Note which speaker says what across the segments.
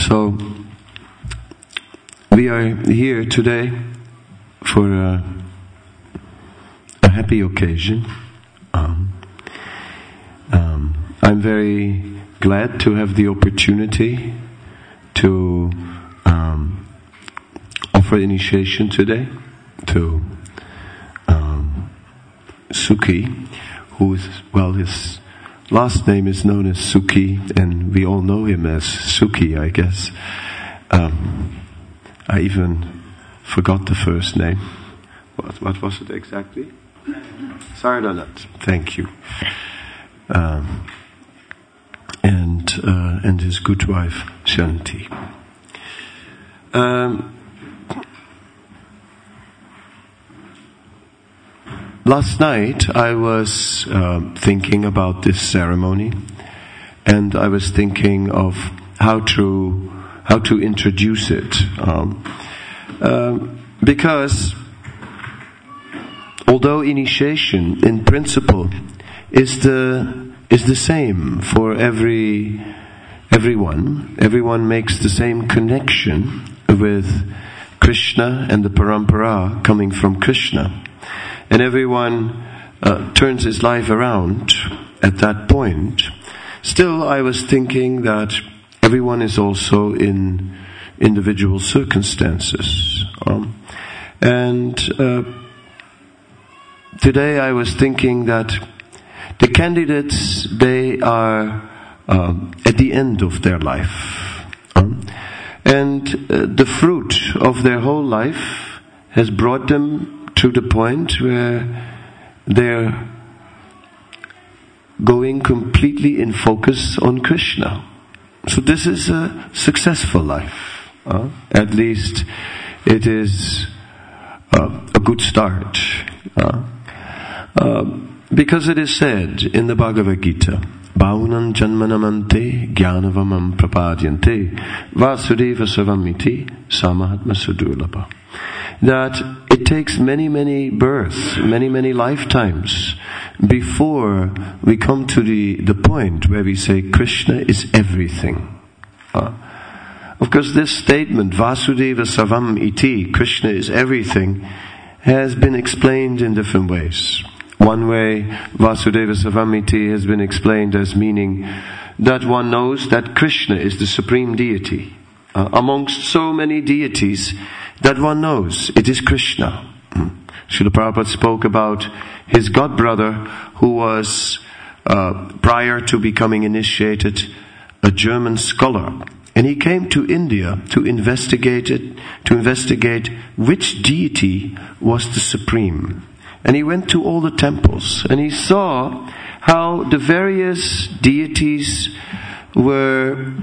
Speaker 1: So, we are here today for a happy occasion. I'm very glad to have the opportunity to offer initiation today to Suki, who is, well, his last name is known as Suki, and we all know him as Suki, I guess. I even forgot the first name. What was it exactly? Sardanat. Thank you. And his good wife Shanti. Last night I was thinking about this ceremony, and I was thinking of how to introduce it, because although initiation in principle is the same for everyone makes the same connection with Krishna and the parampara coming from Krishna. And everyone turns his life around at that point. Still, I was thinking that everyone is also in individual circumstances. Today I was thinking that the candidates, they are at the end of their life. And the fruit of their whole life has brought them to the point where they're going completely in focus on Krishna. So this is a successful life. At least it is a good start. Because it is said in the Bhagavad Gita, Bhaunam janmanamante jnanavamam prapadyante vasudeva savamiti samahatma sudurlabha. That it takes many, many births, many, many lifetimes before we come to the point where we say Krishna is everything. Of course, this statement, Vasudeva Savam Iti, Krishna is everything, has been explained in different ways. One way, Vasudeva Savam Iti has been explained as meaning that one knows that Krishna is the supreme deity. Amongst so many deities, that one knows it is Krishna. Srila Prabhupada spoke about his god brother who was, prior to becoming initiated, a German scholar. And he came to India to investigate which deity was the supreme. And he went to all the temples and he saw how the various deities were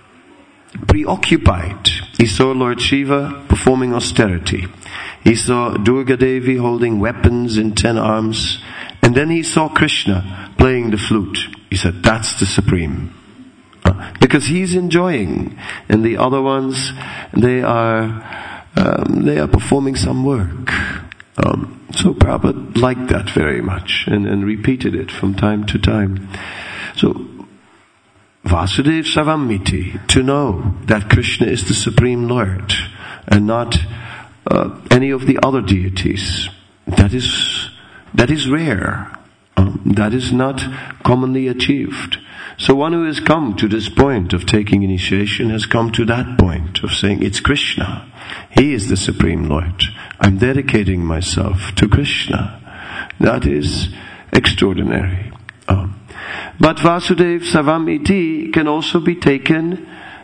Speaker 1: preoccupied. He saw Lord Shiva performing austerity. He saw Durga Devi holding weapons in 10 arms. And then he saw Krishna playing the flute. He said, that's the supreme. Because he's enjoying. And the other ones, they are performing some work. So Prabhupada liked that very much and repeated it from time to time. So Vasudeva Savamiti, to know that Krishna is the Supreme Lord and not any of the other deities, that is rare. That is not commonly achieved. So one who has come to this point of taking initiation has come to that point of saying, it's Krishna. He is the Supreme Lord. I'm dedicating myself to Krishna. That is extraordinary. But Vasudeva Savamiti can also be taken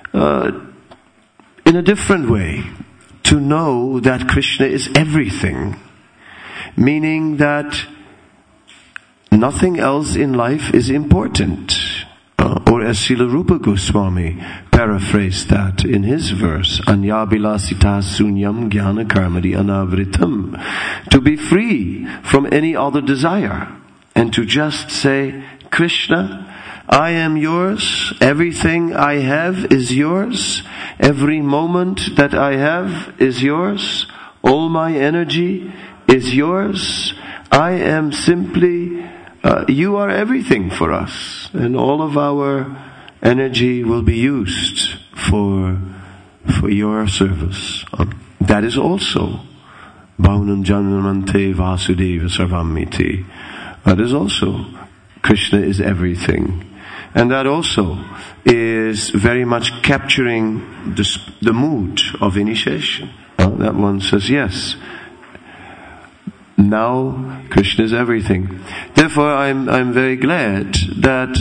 Speaker 1: in a different way. To know that Krishna is everything. Meaning that nothing else in life is important. Or as Srila Rupa Goswami paraphrased that in his verse, Anyabilasita sunyam jnana karmadi anavritam. To be free from any other desire. And to just say, Krishna, I am yours. Everything I have is yours. Every moment that I have is yours. All my energy is yours. I am simply, you are everything for us. And all of our energy will be used for your service. That is also Bhavanam Janmante Vasudeva Sarvamiti. That is also Krishna is everything. And that also is very much capturing the mood of initiation. That one says, yes, now Krishna is everything. Therefore, I'm very glad that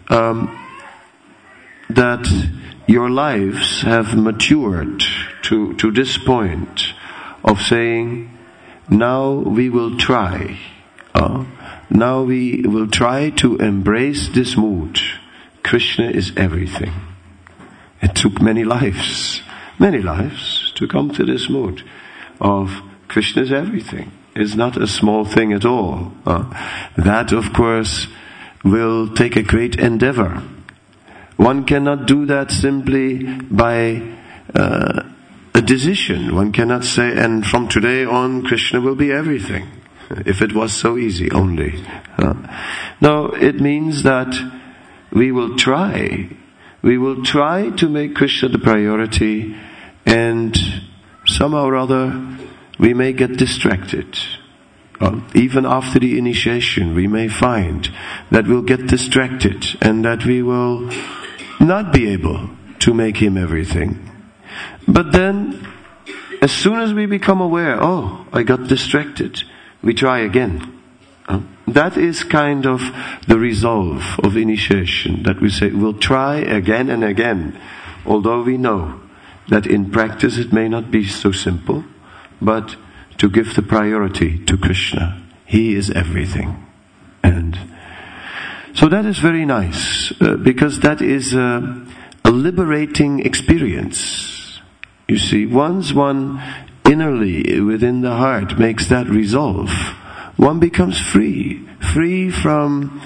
Speaker 1: your lives have matured to this point of saying, now we will try. Now we will try to embrace this mood. Krishna is everything. It took many lives to come to this mood of Krishna is everything. It's not a small thing at all. That, of course, will take a great endeavor. One cannot do that simply by a decision. One cannot say, and from today on, Krishna will be everything. If it was so easy only. No, it means that we will try. We will try to make Krishna the priority, and somehow or other we may get distracted. Even after the initiation, we may find that we'll get distracted and that we will not be able to make him everything. But then, as soon as we become aware, I got distracted, we try again. That is kind of the resolve of initiation, that we say, we'll try again and again, although we know that in practice it may not be so simple, but to give the priority to Krishna. He is everything. And so that is very nice, because that is a liberating experience. You see, once one innerly within the heart makes that resolve, one becomes free from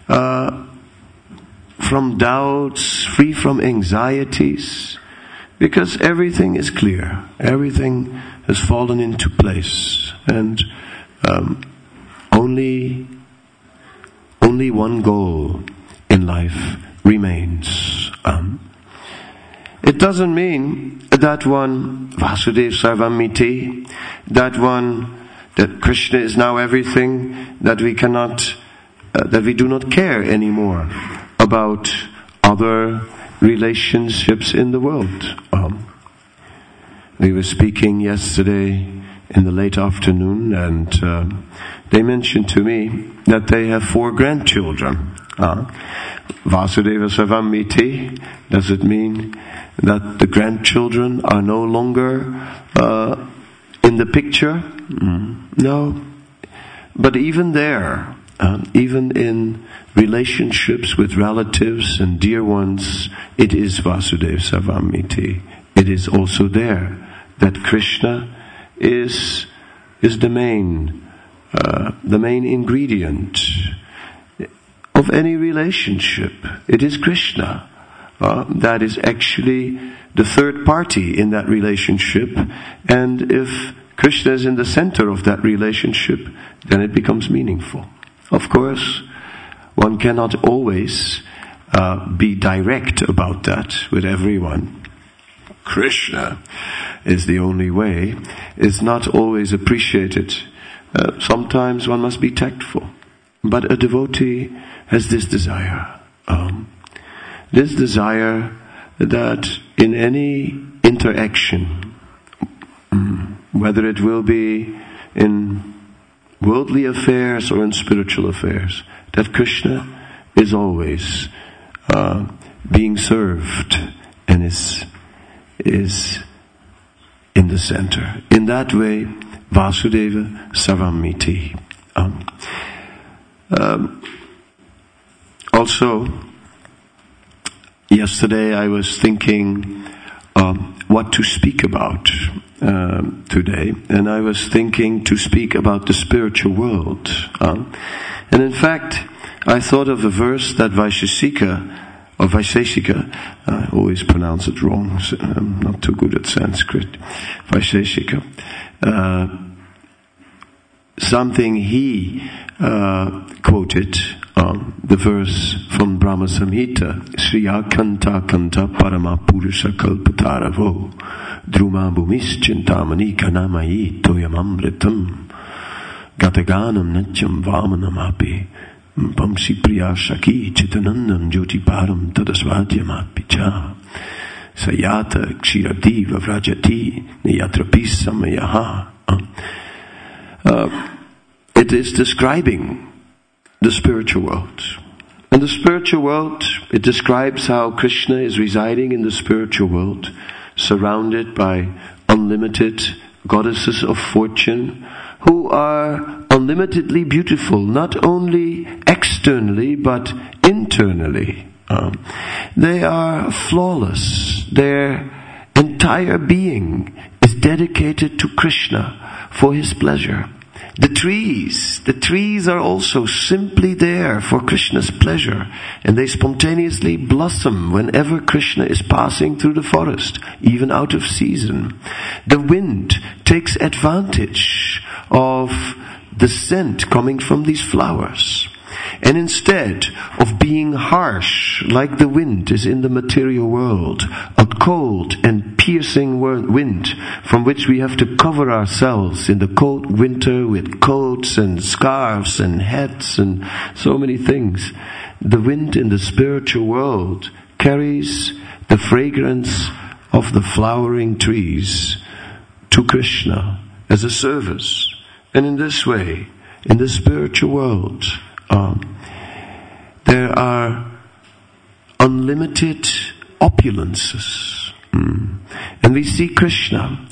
Speaker 1: doubts, free from anxieties, because everything is clear, everything has fallen into place, and only one goal in life remains. It doesn't mean that one Vasudeva Sarvamiti, that Krishna is now everything, that we do not care anymore about other relationships in the world. We were speaking yesterday in the late afternoon, and they mentioned to me that they have 4 grandchildren. Vasudeva Sarvamiti, does it mean that the grandchildren are no longer in the picture? No. But even there, even in relationships with relatives and dear ones, it is Vasudeva Sarvamiti. It is also there that Krishna is the main ingredient of any relationship. It is Krishna. That is actually the third party in that relationship. And if Krishna is in the center of that relationship, then it becomes meaningful. Of course, one cannot always be direct about that with everyone. Krishna is the only way. It's not always appreciated. Sometimes one must be tactful. But a devotee has this desire. This desire that in any interaction, whether it will be in worldly affairs or in spiritual affairs, that Krishna is always being served and is in the center. In that way, Vasudeva Sarvamiti. Also, yesterday I was thinking what to speak about today, and I was thinking to speak about the spiritual world. And in fact, I thought of a verse that Vaisheshika, I always pronounce it wrong, so I'm not too good at Sanskrit, Vaisheshika, something he quoted the verse from Brahma Samhita, Shriya Kanta Kanta Parama Purusha Kalpataravo Druma Bhumis Chintamani Kanamayi Toyamamritam Gataganam Natyam Vamanamapi Pamsi Priya Shaki Chitanandam Jyoti Param Tadasvadyam Picha Sayata Kshiradiva Vrajati Niyatrapis Samayaha. It is describing the spiritual world. And the spiritual world, it describes how Krishna is residing in the spiritual world, surrounded by unlimited goddesses of fortune, who are unlimitedly beautiful, not only externally, but internally. They are flawless. Their entire being is dedicated to Krishna for his pleasure. The trees are also simply there for Krishna's pleasure, and they spontaneously blossom whenever Krishna is passing through the forest, even out of season. The wind takes advantage of the scent coming from these flowers. And instead of being harsh like the wind is in the material world, a cold and piercing wind from which we have to cover ourselves in the cold winter with coats and scarves and hats and so many things, the wind in the spiritual world carries the fragrance of the flowering trees to Krishna as a service. And in this way, in the spiritual world, there are unlimited opulences. And we see Krishna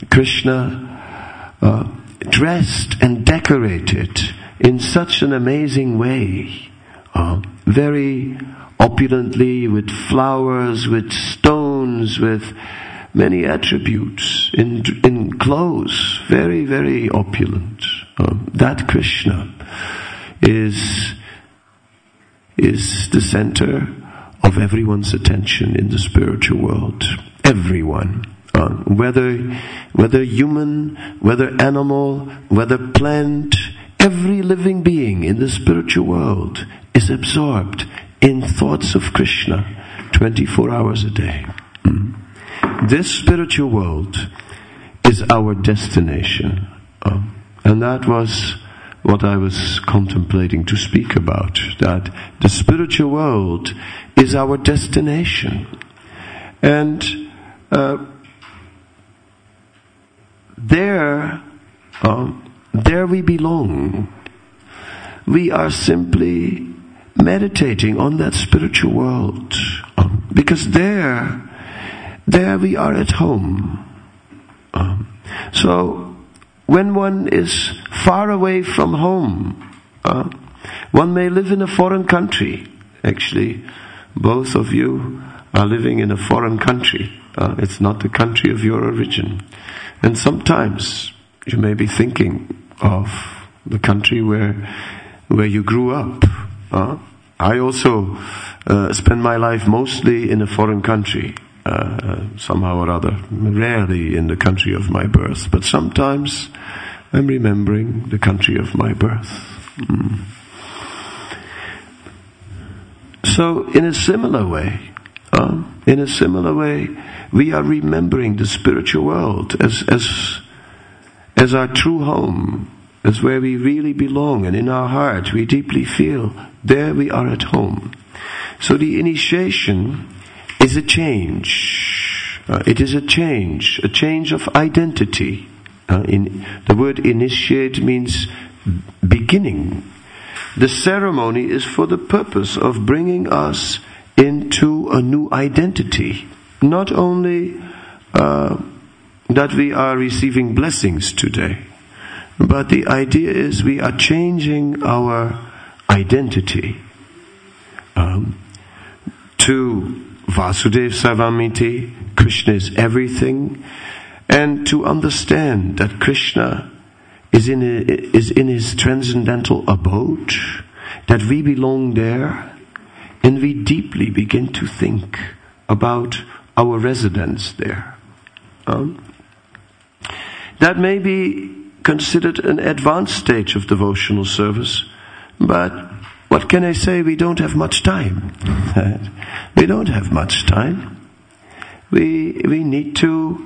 Speaker 1: dressed and decorated in such an amazing way, very opulently, with flowers, with stones, with many attributes, in clothes, very, very opulent. That Krishna is the center of everyone's attention in the spiritual world. Everyone. Whether human, whether animal, whether plant, every living being in the spiritual world is absorbed in thoughts of Krishna 24 hours a day. This spiritual world is our destination. And that was what I was contemplating to speak about, that the spiritual world is our destination. And there we belong. We are simply meditating on that spiritual world, because there we are at home. So when one is far away from home, one may live in a foreign country. Actually, both of you are living in a foreign country. It's not the country of your origin. And sometimes you may be thinking of the country where you grew up. I also spend my life mostly in a foreign country, somehow or other, rarely in the country of my birth, but sometimes I'm remembering the country of my birth. So in a similar way, we are remembering the spiritual world as our true home, as where we really belong, and in our heart we deeply feel there we are at home. So the initiation is a change. It is a change of identity. The word initiate means beginning. The ceremony is for the purpose of bringing us into a new identity. Not only that we are receiving blessings today, but the idea is we are changing our identity to Vasudeva Sarvamiti, Krishna is everything, and to understand that Krishna is in his transcendental abode, that we belong there, and we deeply begin to think about our residence there. That may be considered an advanced stage of devotional service, but what can I say? We don't have much time. We don't have much time. We need to,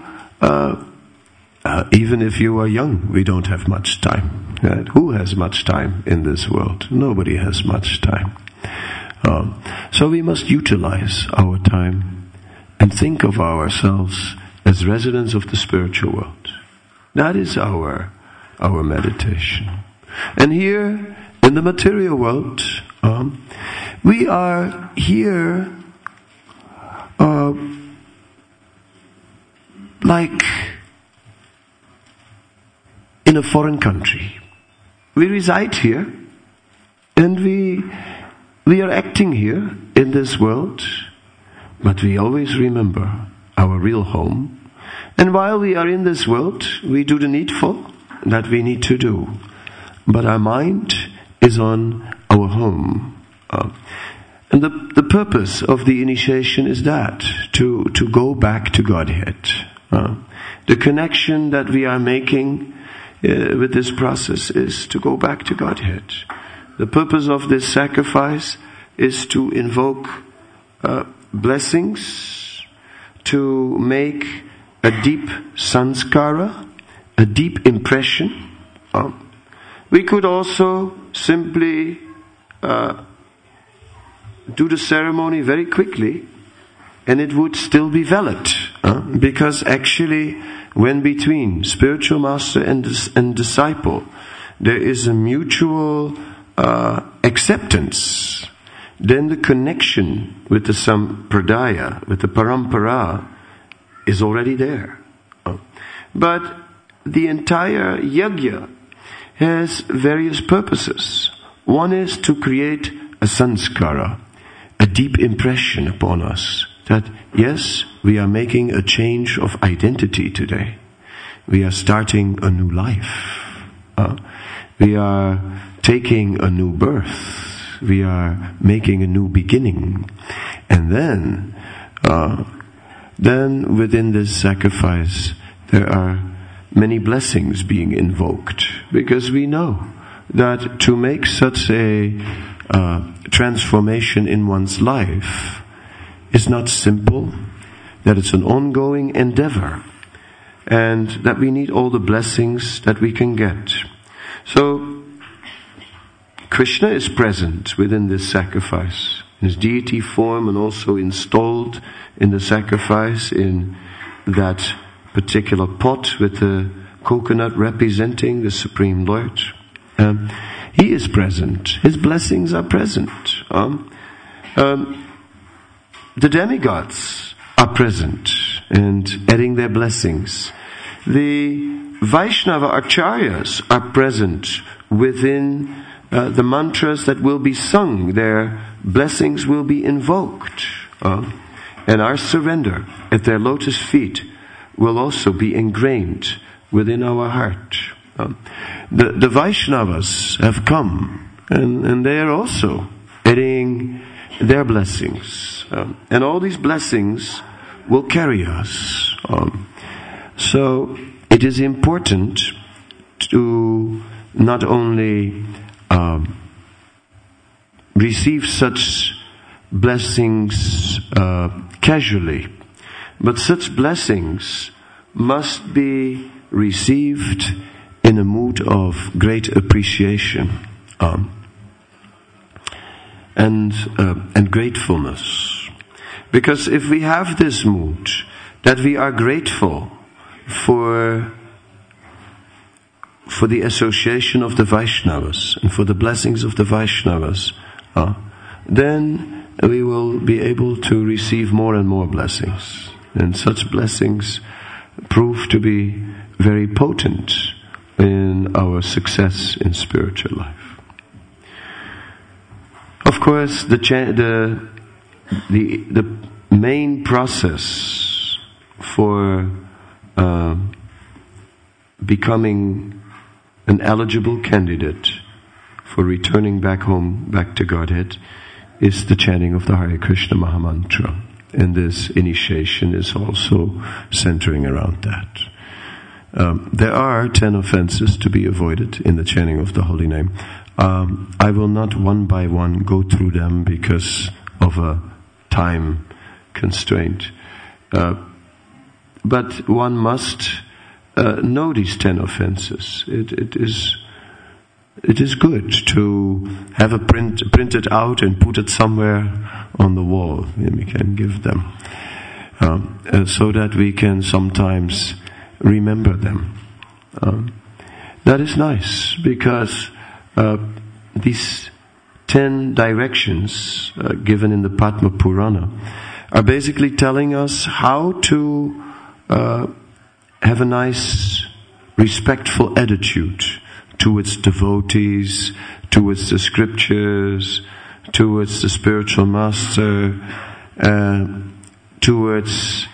Speaker 1: even if you are young, we don't have much time. Right? Who has much time in this world? Nobody has much time. So we must utilize our time and think of ourselves as residents of the spiritual world. That is our meditation. And here in the material world, we are here like in a foreign country. We reside here and we are acting here in this world, but we always remember our real home. And while we are in this world, we do the needful that we need to do. But our mind is on our home. And the purpose of the initiation is that, to go back to Godhead. The connection that we are making with this process is to go back to Godhead. The purpose of this sacrifice is to invoke blessings, to make a deep sanskara, a deep impression. We could also simply do the ceremony very quickly and it would still be valid. Because actually, when between spiritual master and disciple, there is a mutual acceptance, then the connection with the sampradaya, with the parampara, is already there. But the entire yajna has various purposes. One is to create a sanskara, a deep impression upon us that yes, we are making a change of identity today. We are starting a new life. We are taking a new birth. We are making a new beginning. And then within this sacrifice, there are many blessings being invoked, because we know that to make such a transformation in one's life is not simple, that it's an ongoing endeavor, and that we need all the blessings that we can get. So, Krishna is present within this sacrifice, in his deity form, and also installed in the sacrifice in that particular pot with the coconut representing the Supreme Lord. He is present. His blessings are present. The demigods are present and adding their blessings. The Vaishnava acharyas are present within the mantras that will be sung. Their blessings will be invoked. And our surrender at their lotus feet will also be ingrained within our heart. The Vaishnavas have come, and they are also adding their blessings. And all these blessings will carry us. So it is important to not only receive such blessings casually, but such blessings must be received in a mood of great appreciation and gratefulness. Because if we have this mood that we are grateful for the association of the Vaishnavas and for the blessings of the Vaishnavas, then we will be able to receive more and more blessings. And such blessings prove to be very potent in our success in spiritual life. Of course, the main process for becoming an eligible candidate for returning back home, back to Godhead, is the chanting of the Hare Krishna Mahamantra. And this initiation is also centering around that. There are 10 offenses to be avoided in the chanting of the holy name. I will not one by one go through them because of a time constraint. But one must know these 10 offenses. It is good to have a printed out and put it somewhere on the wall, and we can give them, so that we can sometimes remember them. That is nice, because these 10 directions given in the Padma Purana are basically telling us how to have a nice, respectful attitude towards devotees, towards the scriptures, towards the spiritual master, towards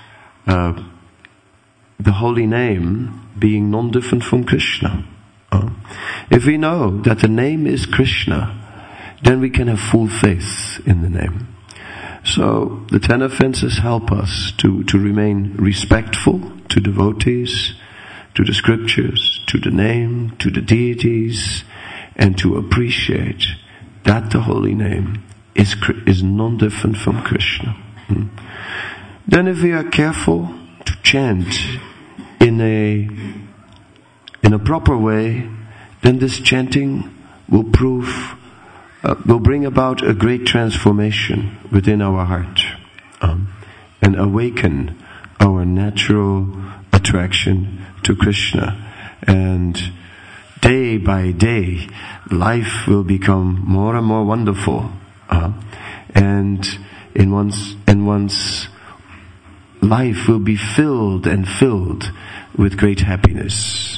Speaker 1: the holy name being non-different from Krishna. If we know that the name is Krishna, then we can have full faith in the name. So the 10 offenses help us to remain respectful to devotees, to the scriptures, to the name, to the deities, and to appreciate that the holy name is non-different from Krishna. Then if we are careful to chant in a proper way, then this chanting will bring about a great transformation within our heart, and awaken our natural attraction to Krishna. And day by day, life will become more and more wonderful, and one's life will be filled and filled with great happiness.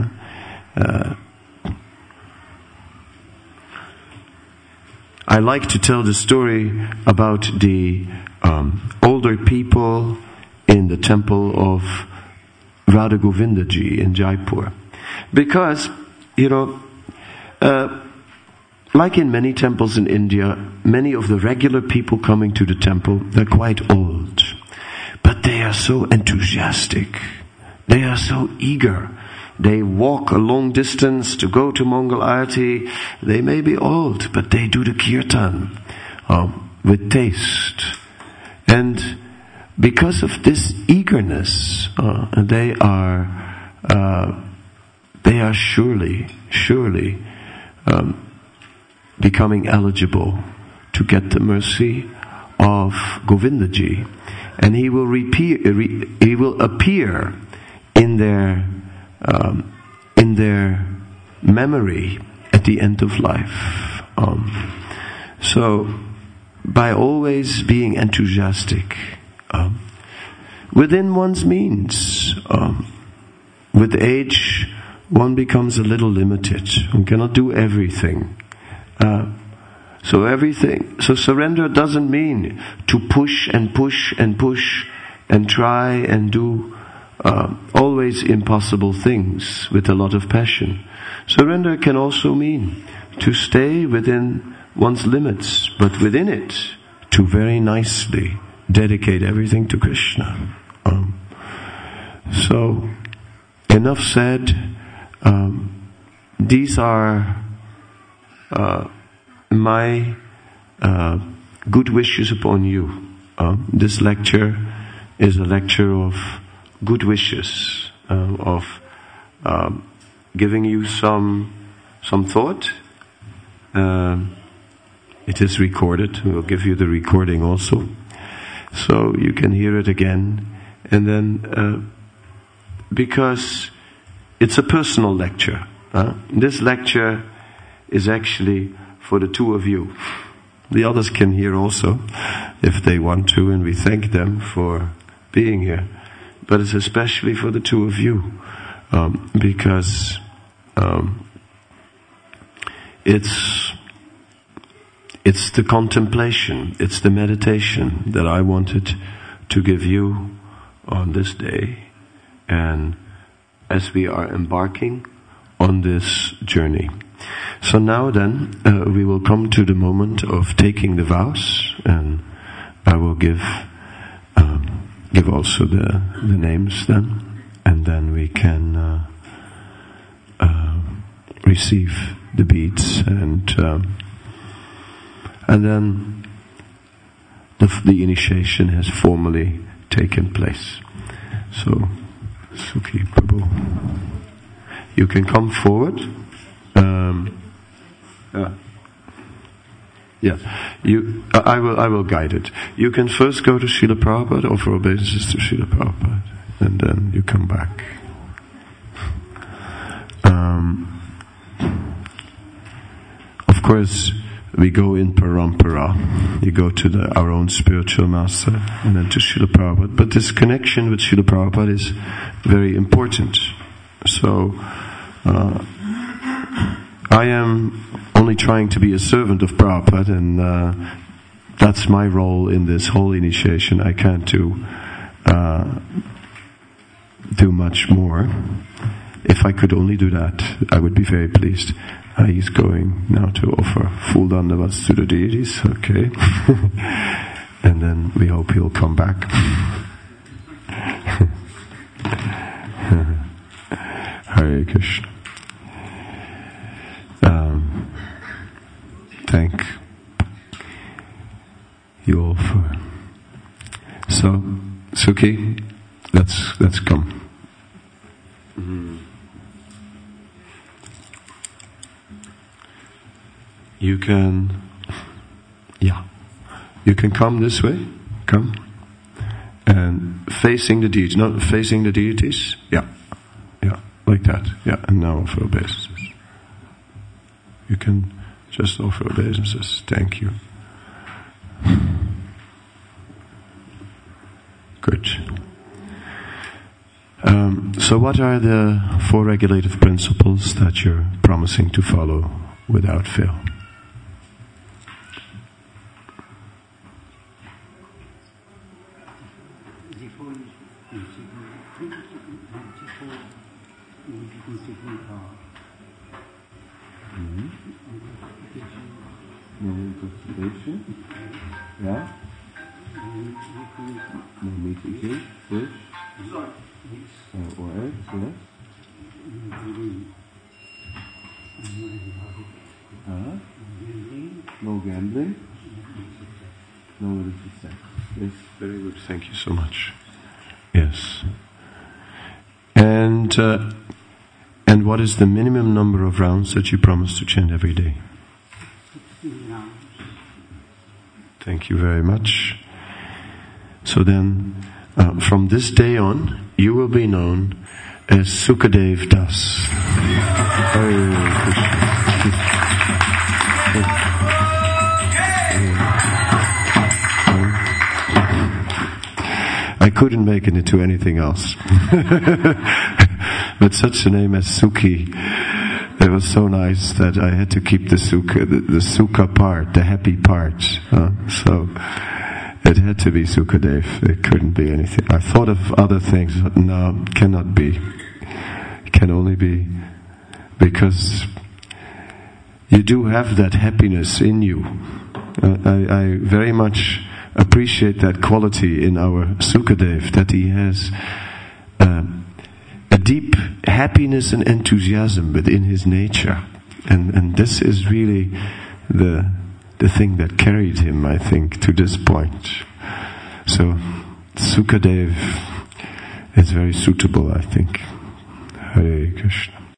Speaker 1: I like to tell the story about the older people in the temple of Radha Govindaji in Jaipur. Because, like in many temples in India, many of the regular people coming to the temple, they're quite old. But they are so enthusiastic. They are so eager. They walk a long distance to go to Mangal Arati. They may be old, but they do the kirtan with taste. And because of this eagerness, they are surely becoming eligible to get the mercy of Govindaji, and he will appear in their memory at the end of life. So, by always being enthusiastic, within one's means, with age, one becomes a little limited. One cannot do everything. So surrender doesn't mean to push and push and push and try and do always impossible things with a lot of passion. Surrender can also mean to stay within one's limits, but within it, to very nicely dedicate everything to Krishna. So, enough said. These are my good wishes upon you. This lecture is a lecture of good wishes, of giving you some thought. It is recorded. We'll give you the recording also, so you can hear it again. And then, because it's a personal lecture, this lecture is actually for the two of you. The others can hear also, if they want to, and we thank them for being here. But it's especially for the two of you, because it's the contemplation, it's the meditation that I wanted to give you on this day, and as we are embarking on this journey. So now then, we will come to the moment of taking the vows, and I will give also the names then, and then we can receive the beads, and then the initiation has formally taken place. So, Sukhi Prabhu, you can come forward. I will guide it. You can first go to Srila Prabhupada, offer obeisances to Srila Prabhupada, and then you come back. Of course, we go in parampara. You go to our own spiritual master, and then to Srila Prabhupada. But this connection with Srila Prabhupada is very important. So, I am only trying to be a servant of Prabhupada, and that's my role in this whole initiation. I can't do much more. If I could only do that, I would be very pleased. He's going now to offer full dandavats to the deities, okay. And then we hope he'll come back. Hare Krishna. Thank you all for. So, Sukhi, let's come. You can come this way. Come. And facing the deities. Not facing the deities. Yeah, like that. Yeah, and now offer obeisances. You can just offer obeisances. Thank you. Good. So what are the 4 regulative principles that you're promising to follow without fail? No intoxication. Yeah. No meat eating. Fish. Or eggs, yes. No gambling. No illicit sex. Yes, very good. Thank you so much. Yes. And what is the minimum number of rounds that you promise to chant every day? 16 rounds. Thank you very much. So then, from this day on, you will be known as Sukadev Das. I couldn't make it into anything else. But such a name as Sukhi, it was so nice that I had to keep the sukha, the sukha part, the happy part. So it had to be Sukadev. It couldn't be anything. I thought of other things. No, cannot be. It can only be because you do have that happiness in you. I very much appreciate that quality in our Sukadev, that he has a deep happiness and enthusiasm within his nature, and this is really the thing that carried him, I think, to this point. So Sukadev is very suitable, I think. Hare Krishna.